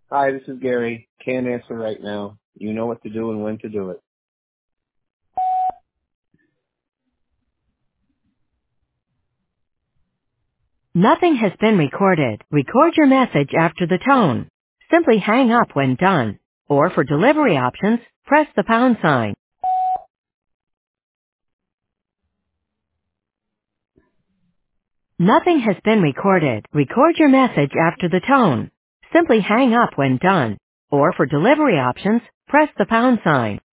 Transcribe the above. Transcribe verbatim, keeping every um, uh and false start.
Hi, this is Gary. Can't answer right now. You know what to do and when to do it. Nothing has been recorded. Record your message after the tone. Simply hang up when done. Or for delivery options, press the pound sign. Nothing has been recorded. Record your message after the tone. Simply hang up when done. Or for delivery options, press the pound sign.